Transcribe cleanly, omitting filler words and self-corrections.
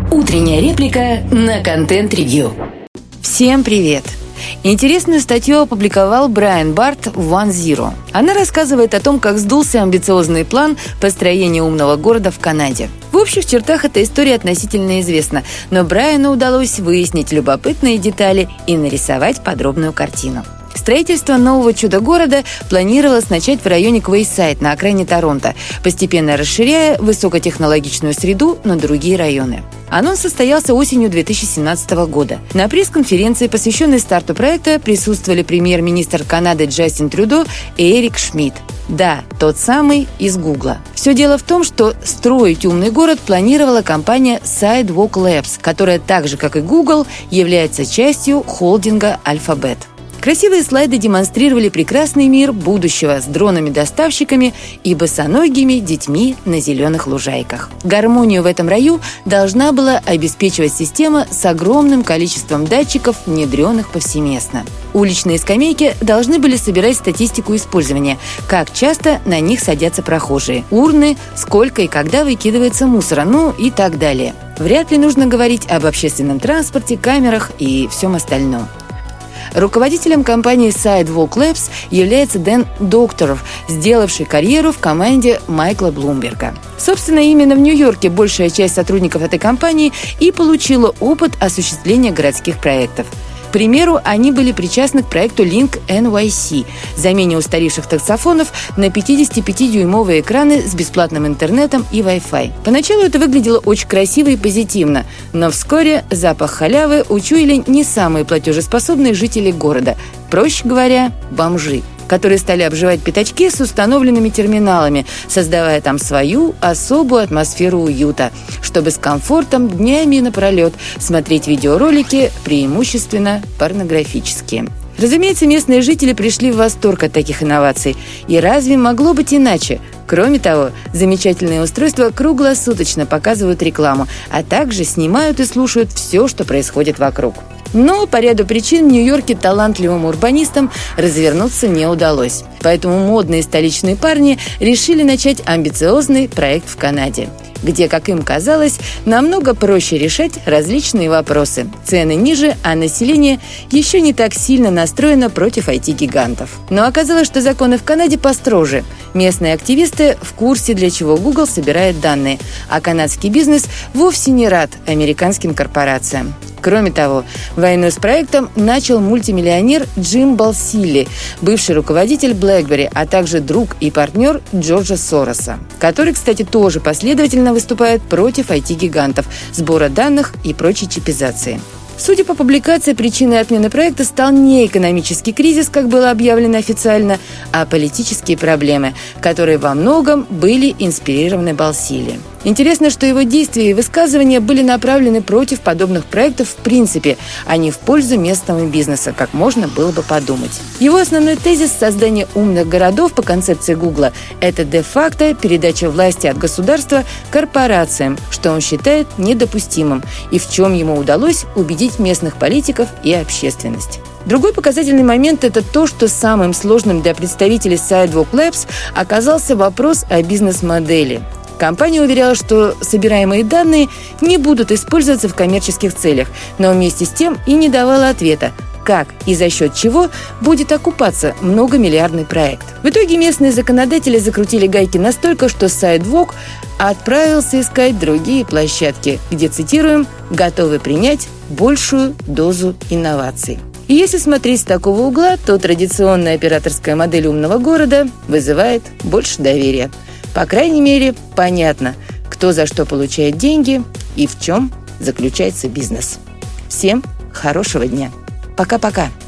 Утренняя реплика на Контент-ревью. Всем привет! Интересную статью опубликовал Брайан Барт в OneZero. Она рассказывает о том, как сдулся амбициозный план построения умного города в Канаде. В общих чертах эта история относительно известна, но Брайану удалось выяснить любопытные детали и нарисовать подробную картину. Строительство нового чудо-города планировалось начать в районе Квейсайд на окраине Торонто, постепенно расширяя высокотехнологичную среду на другие районы. Анонс состоялся осенью 2017 года. На пресс-конференции, посвященной старту проекта, присутствовали премьер-министр Канады Джастин Трюдо и Эрик Шмидт. Да, тот самый из Гугла. Все дело в том, что строить умный город планировала компания Sidewalk Labs, которая так же, как и Google, является частью холдинга Alphabet. Красивые слайды демонстрировали прекрасный мир будущего с дронами-доставщиками и босоногими детьми на зеленых лужайках. Гармонию в этом раю должна была обеспечивать система с огромным количеством датчиков, внедренных повсеместно. Уличные скамейки должны были собирать статистику использования, как часто на них садятся прохожие, урны, сколько и когда выкидывается мусора, и так далее. Вряд ли нужно говорить об общественном транспорте, камерах и всем остальном. Руководителем компании Sidewalk Labs является Дэн Докторов, сделавший карьеру в команде Майкла Блумберга. Собственно, именно в Нью-Йорке большая часть сотрудников этой компании и получила опыт осуществления городских проектов. К примеру, они были причастны к проекту Link NYC – замене устаревших таксофонов на 55-дюймовые экраны с бесплатным интернетом и Wi-Fi. Поначалу это выглядело очень красиво и позитивно, но вскоре запах халявы учуяли не самые платежеспособные жители города, проще говоря, бомжи, которые стали обживать пятачки с установленными терминалами, создавая там свою особую атмосферу уюта, чтобы с комфортом днями напролет смотреть видеоролики, преимущественно порнографические. Разумеется, местные жители пришли в восторг от таких инноваций. И разве могло быть иначе? Кроме того, замечательные устройства круглосуточно показывают рекламу, а также снимают и слушают все, что происходит вокруг. Но по ряду причин в Нью-Йорке талантливым урбанистам развернуться не удалось. Поэтому модные столичные парни решили начать амбициозный проект в Канаде, где, как им казалось, намного проще решать различные вопросы. Цены ниже, а население еще не так сильно настроено против IT-гигантов. Но оказалось, что законы в Канаде построже. Местные активисты в курсе, для чего Google собирает данные, а канадский бизнес вовсе не рад американским корпорациям. Кроме того, войну с проектом начал мультимиллионер Джим Балсилли, бывший руководитель BlackBerry, а также друг и партнер Джорджа Сороса, который, кстати, тоже последовательно выступает против IT-гигантов, сбора данных и прочей чипизации. Судя по публикации, причиной отмены проекта стал не экономический кризис, как было объявлено официально, а политические проблемы, которые во многом были инспирированы Балсилли. Интересно, что его действия и высказывания были направлены против подобных проектов в принципе, а не в пользу местного бизнеса, как можно было бы подумать. Его основной тезис создания умных городов по концепции Гугла – это де-факто передача власти от государства корпорациям, что он считает недопустимым и в чем ему удалось убедить местных политиков и общественность. Другой показательный момент – это то, что самым сложным для представителей Sidewalk Labs оказался вопрос о бизнес-модели. Компания уверяла, что собираемые данные не будут использоваться в коммерческих целях, но вместе с тем и не давала ответа, как и за счет чего будет окупаться многомиллиардный проект. В итоге местные законодатели закрутили гайки настолько, что Sidewalk отправился искать другие площадки, где, цитируем, «готовы принять большую дозу инноваций». И если смотреть с такого угла, то традиционная операторская модель умного города вызывает больше доверия. По крайней мере, понятно, кто за что получает деньги и в чем заключается бизнес. Всем хорошего дня. Пока-пока.